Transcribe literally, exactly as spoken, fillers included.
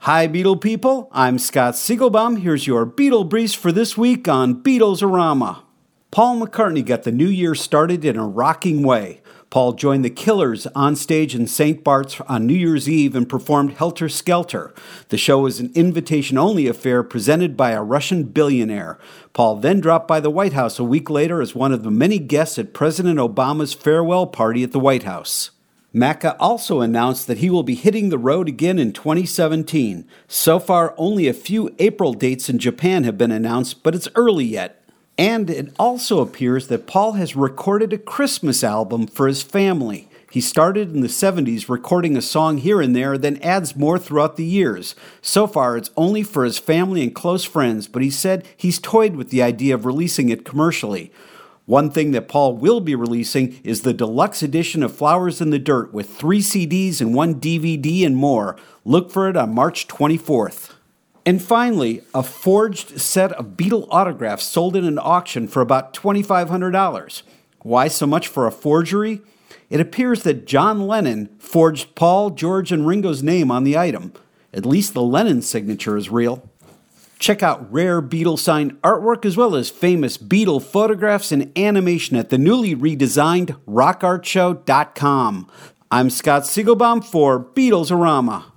Hi, Beatle people. I'm Scott Siegelbaum. Here's your Beatle Breeze for this week on Beatles-orama. Paul McCartney got the new year started in a rocking way. Paul joined the Killers on stage in Saint Bart's on New Year's Eve and performed Helter Skelter. The show was an invitation-only affair presented by a Russian billionaire. Paul then dropped by the White House a week later as one of the many guests at President Obama's farewell party at the White House. Macca also announced that he will be hitting the road again in twenty seventeen. So far, only a few April dates in Japan have been announced, but it's early yet. And it also appears that Paul has recorded a Christmas album for his family. He started in the seventies recording a song here and there, then adds more throughout the years. So far, it's only for his family and close friends, but he said he's toyed with the idea of releasing it commercially. One thing that Paul will be releasing is the deluxe edition of Flowers in the Dirt with three C Ds and one D V D and more. Look for it on March twenty-fourth. And finally, a forged set of Beatle autographs sold in an auction for about twenty-five hundred dollars. Why so much for a forgery? It appears that John Lennon forged Paul, George, and Ringo's name on the item. At least the Lennon signature is real. Check out rare Beatle signed artwork as well as famous Beatle photographs and animation at the newly redesigned rock art show dot com. I'm Scott Siegelbaum for Beatles-orama.